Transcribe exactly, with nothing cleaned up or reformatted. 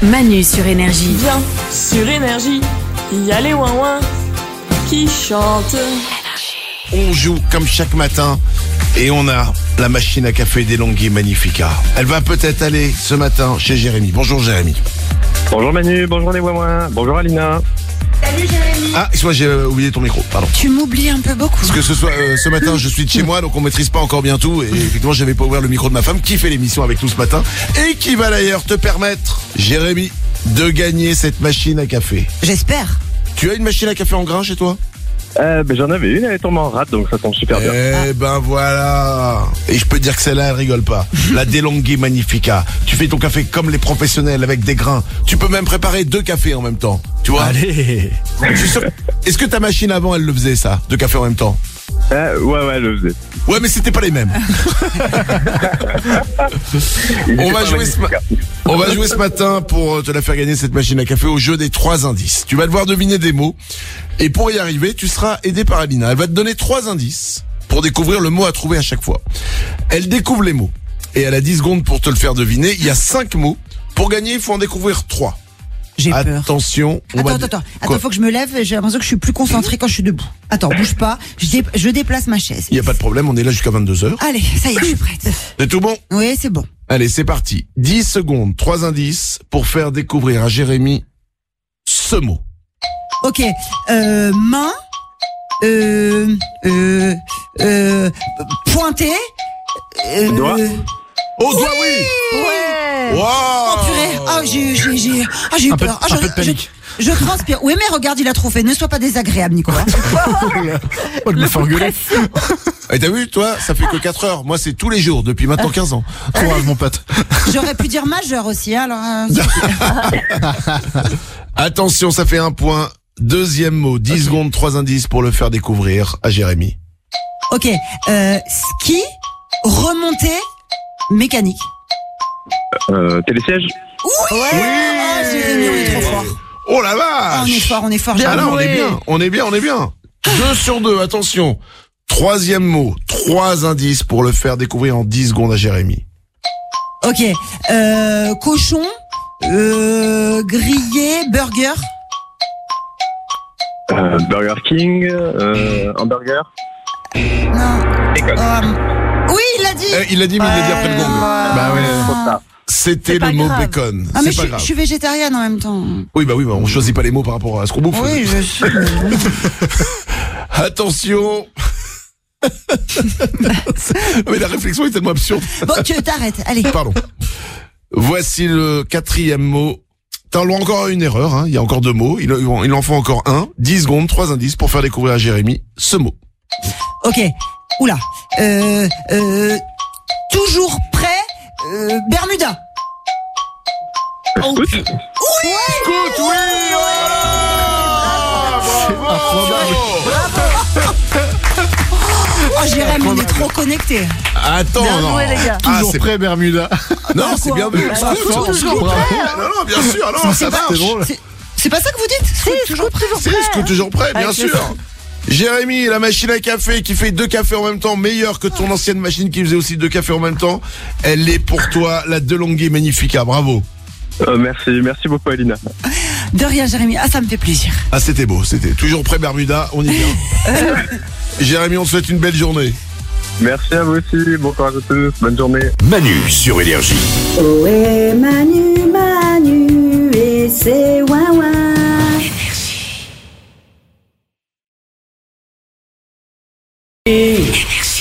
Manu sur Énergie. Viens sur Énergie, il y a les ouin-ouin qui chantent. On joue comme chaque matin et on a la machine à café DeLonghi Magnifica. Elle va peut-être aller ce matin chez Jérémy. Bonjour Jérémy. Bonjour Manu, bonjour les ouin-ouin, bonjour Alina. Salut Jérémy. Ah, excuse-moi, j'ai euh, oublié ton micro, pardon. Tu m'oublies un peu beaucoup. Parce que ce, soir, euh, ce matin, je suis de chez moi, donc on maîtrise pas encore bien tout. Et effectivement, j'avais pas ouvert le micro de ma femme, qui fait l'émission avec nous ce matin. Et qui va d'ailleurs te permettre, Jérémy, de gagner cette machine à café. J'espère. Tu as une machine à café en grain chez toi ? Euh, ben, j'en avais une, elle est tombée en rate, donc ça tombe super bien. Eh ben voilà. Et je peux te dire que celle-là, elle rigole pas. La DeLonghi Magnifica. Tu fais ton café comme les professionnels, avec des grains. Tu peux même préparer deux cafés en même temps. Tu vois ? Allez. Je suis sûr- Est-ce que ta machine avant, elle le faisait ça, deux cafés en même temps ? Euh, ouais, ouais, elle le faisait. Ouais, mais c'était pas les mêmes. Il On était va pas jouer ce ma- magnifique. On va jouer ce matin pour te la faire gagner, cette machine à café, au jeu des trois indices. Tu vas devoir deviner des mots. Et pour y arriver, tu seras aidé par Alina. Elle va te donner trois indices pour découvrir le mot à trouver à chaque fois. Elle découvre les mots. Et elle a dix secondes pour te le faire deviner. Il y a cinq mots. Pour gagner, il faut en découvrir trois. J'ai peur. Attention. on Attends, va- attends, attends. Quoi Attends, faut que je me lève. J'ai l'impression que je suis plus concentrée quand je suis debout. Attends, bouge pas. Je, dé- je déplace ma chaise. Il n'y a pas de problème, on est là jusqu'à vingt-deux heures. Allez, ça y est, je suis prête. C'est tout bon ? Oui, c'est bon. Allez, c'est parti. dix secondes, trois indices pour faire découvrir à Jérémy ce mot. Ok. Euh, main. Euh, euh, euh, pointé. Euh, Doigt. Oh, doigt, oui! Ouais. Wow! Oh purée. Ah, j'ai, j'ai, j'ai, ah, j'ai eu Un peu- peur. Ah, un je, peu de panique. Je, je transpire. Oui, mais regarde, il a trop fait. Ne sois pas désagréable, Nico. hein. Oh, je me fais engueuler. Et t'as vu, toi, ça fait que quatre heures. Moi, c'est tous les jours, depuis maintenant quinze ans. Courage, mon pote. J'aurais pu dire majeur aussi, hein, alors. euh, Attention, ça fait un point. Deuxième mot, dix secondes, trois indices pour le faire découvrir à Jérémy. Ok. Euh, ski, remontée, mécanique. Euh, télésiège. Ouais. Ah, Jérémy, on est trop fort. Oh la Ah, on est vache! fort, on est fort. Ah là, on Jérémy. est bien, on est bien, on est bien. Deux sur deux, attention. Troisième mot, trois indices pour le faire découvrir en dix secondes à Jérémy. Ok. Euh, cochon, euh, grillé, burger. Euh, Burger King, euh, hamburger. Non. Bacon. Euh, oui, il l'a dit. Eh, il l'a dit, mais il l'a dit après le gong. Bah ouais. Trop tard. C'était C'est pas le mot grave. bacon. Ah, mais C'est je, pas suis- grave. je suis végétarienne en même temps. Oui, bah oui, bah on choisit pas les mots par rapport à ce qu'on bouffe. Oui, je suis. Attention. Mais la réflexion est tellement absurde. Bon, tu t'arrêtes. Allez. Pardon. Voici le quatrième mot. T'as encore une erreur, hein. Il y a encore deux mots. Il, il en faut encore un. dix secondes, trois indices pour faire découvrir à Jérémy ce mot. Ok. Oula. Euh, euh, toujours prêt. Euh, Bermuda. Scoot. Écoute, oui! Oh, Jérémy, on est trop connectés. Attends, Bien non. joué, les gars. Ah, Toujours c'est prêt, Bermuda. Non, c'est bien vu. Bah, Scoot, toujours toujours prêt, prêt. hein. Non, non, bien sûr, non, ça marche. C'est drôle. C'est- C'est pas ça que vous dites? Si, toujours, toujours Si, prêt. Scoot, toujours prêt, bien Avec le sûr. son. Jérémy, la machine à café qui fait deux cafés en même temps, meilleure que ton ancienne machine qui faisait aussi deux cafés en même temps. Elle est pour toi, la DeLonghi Magnifica. Bravo. Euh, merci, merci beaucoup Alina. De rien, Jérémy. Ah, ça me fait plaisir. Ah, c'était beau, c'était toujours prêt Bermuda, on y vient. Jérémy, on te souhaite une belle journée. Merci à vous aussi, bon courage à tous, bonne journée. Manu sur Énergie. Ohé Manu, Manu, et c'est ouin ouin. Énergie.